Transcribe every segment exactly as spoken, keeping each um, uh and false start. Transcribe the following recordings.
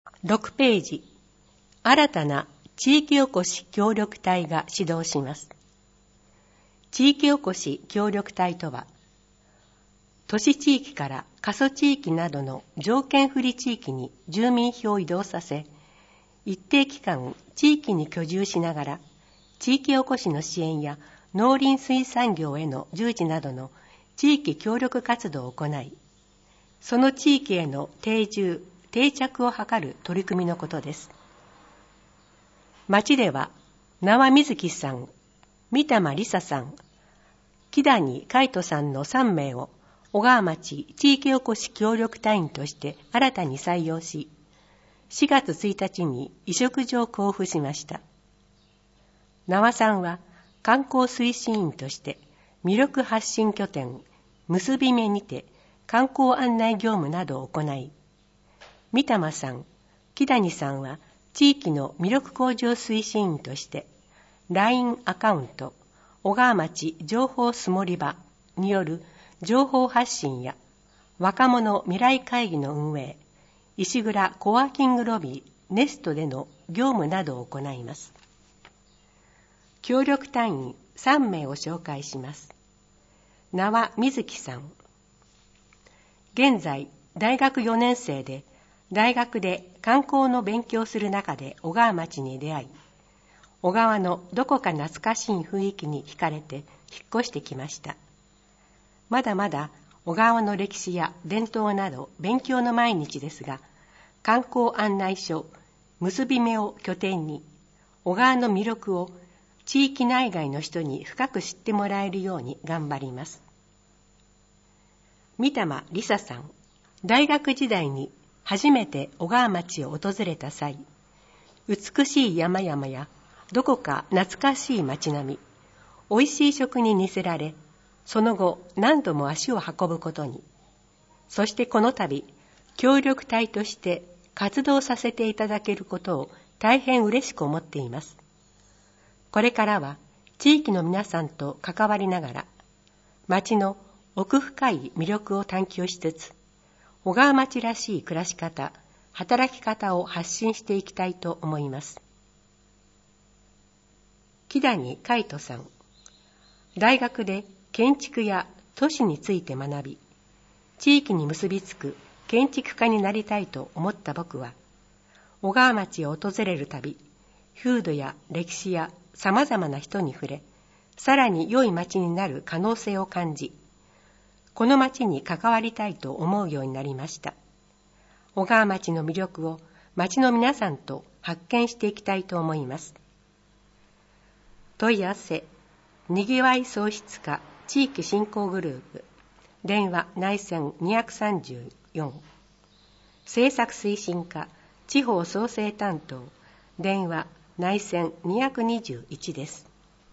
ろくページ、新たな地域おこし協力隊が始動します。地域おこし協力隊とは、都市地域から過疎地域などの条件不利地域に住民票を移動させ、一定期間地域に居住しながら、地域おこしの支援や農林水産業への従事などの地域協力活動を行い、その地域への定住、定着を図る取り組みのことです。町では、縄瑞希さん、三玉梨沙さん、木谷海人さんのさんめいを小川町地域おこし協力隊員として新たに採用し、しがつついたちに委嘱状を交付しました。縄さんは観光推進員として魅力発信拠点結び目にて観光案内業務などを行い、三玉さん、木谷さんは地域の魅力向上推進員として ライン アカウント小川町情報すもり場による情報発信や若者未来会議の運営、石倉コワーキングロビーネストでの業務などを行います。協力隊員さんめいを紹介します。縄瑞希さん。現在、大学よねんせいで、大学で観光の勉強する中で小川町に出会い、小川のどこか懐かしい雰囲気に惹かれて引っ越してきました。まだまだ小川の歴史や伝統など勉強の毎日ですが、観光案内所結び目を拠点に小川の魅力を地域内外の人に深く知ってもらえるように頑張ります。三玉梨沙さん、大学時代に初めて小川町を訪れた際、美しい山々やどこか懐かしい町並み、おいしい食に似せられ、その後何度も足を運ぶことに。そしてこの度、協力隊として活動させていただけることを大変嬉しく思っています。これからは地域の皆さんと関わりながら、町の奥深い魅力を探求しつつ、小川町らしい暮らし方、働き方を発信していきたいと思います。木谷海人さん。大学で建築や都市について学び、地域に結びつく建築家になりたいと思った僕は、小川町を訪れるたび、風土や歴史やさまざまな人に触れ、さらに良い町になる可能性を感じ、この町に関わりたいと思うようになりました。小川町の魅力を町の皆さんと発見していきたいと思います。問い合わせ、にぎわい創出課地域振興グループ、電話内線にさんよん、政策推進課地方創生担当、電話内線ににじゅういちです。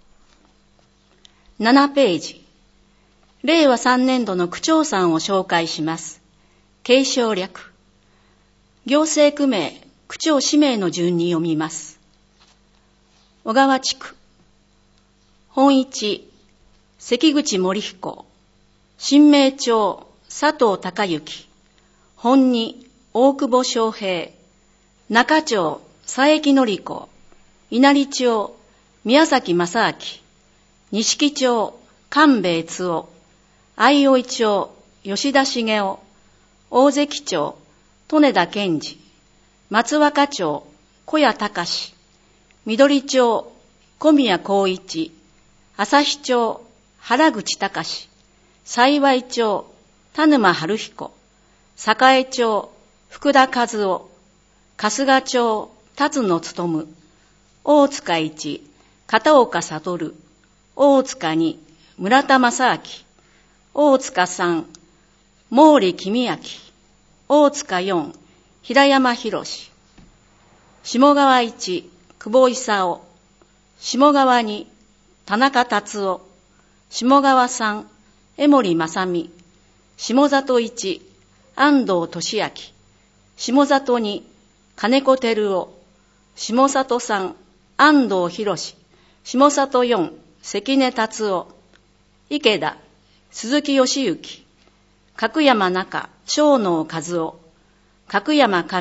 ななページ、れいわさんねんどの区長さんを紹介します。継承略。行政区名、区長氏名の順に読みます。小川地区。本一、関口森彦。新名町、佐藤孝之。本二、大久保昌平。中町、佐伯典子。稲荷町、宮崎正明。錦町、官兵衛津夫。相生町、吉田茂雄。大関町、利根田健二。松若町、小谷隆。緑町、小宮光一。旭町、原口隆。幸町、田沼春彦。栄町、福田和夫。春日町、辰野勉。大塚一、片岡悟。大塚二、村田正明。大塚三、毛利公明。大塚四、平山博史。下川一、久保勲。下川二、田中達夫。下川三、江森正美。下里一、安藤俊明。下里二、金子照夫。下里三、安藤博史。下里四、関根達夫。池田、鈴木義行。角山中、小能和夫。角山上、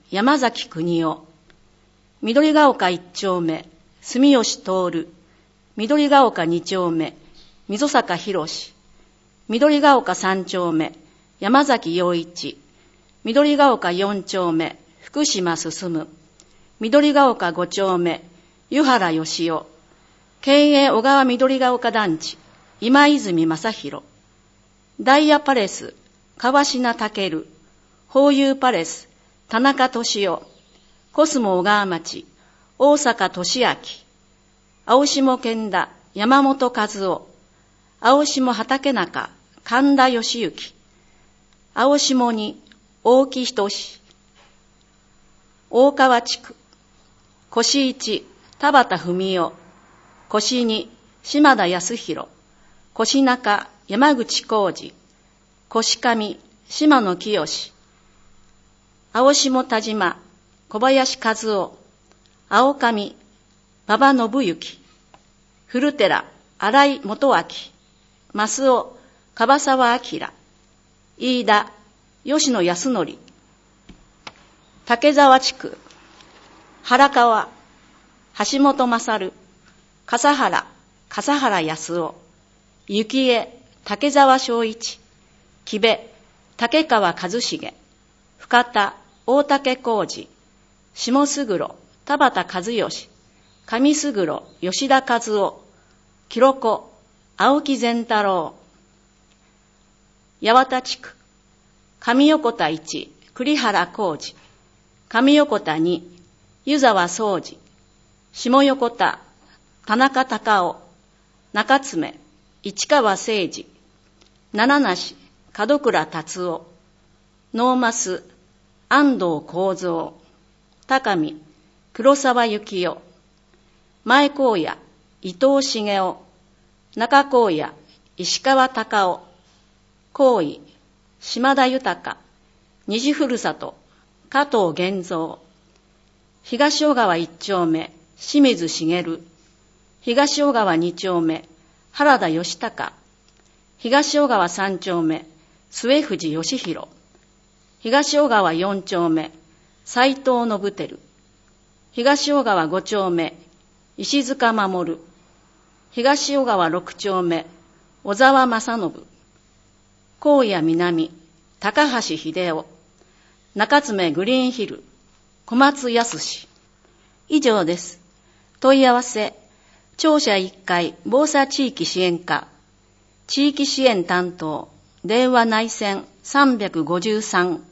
山崎邦夫、緑が丘一丁目、住吉徹、緑が丘二丁目、溝坂博史、緑が丘三丁目、山崎洋一、緑が丘四丁目、福島進、緑が丘五丁目、湯原義雄、県営小川緑が丘団地、今泉正弘、ダイヤパレス、川品武、ホーユーパレス、田中俊夫、コスモ小川町、大阪俊明、青下健田、山本和夫、青下畠中、神田義行、青下に大木仁志、大川地区、越一、田畑文夫、越二、島田康弘、越中、山口浩二、越上、島野清、青下田島、小林和夫、青上、馬場信之、古寺、新井元明、増尾、樺沢明、飯田、吉野康則、竹沢地区、原川、橋本勝、笠原、笠原康夫、幸恵、竹沢昭一、木部、竹川一重、深田、大竹浩二、下勝、田畑和義、上勝、吉田和夫、木呂子、青木善太郎、八幡地区、上横田一、栗原浩二、上横田二、湯沢宗司、下横田、田中隆夫、中爪、市川誠二、七梨、門倉達夫、能増、安藤幸三、高見、黒沢幸代、前高野、伊藤茂雄、中高野、石川隆夫、高井、島田豊、虹ふるさと、加藤源三、東小川一丁目、清水茂、東小川二丁目、原田義孝、東小川三丁目、末藤義弘、東小川四丁目、斉藤信輝、東小川五丁目、石塚守、東小川六丁目、小沢正信、高野南、高橋秀夫、中爪グリーンヒル、小松康。以上です。問い合わせ、庁舎いっかい防災地域支援課、地域支援担当、電話内線さんびゃくごじゅうさん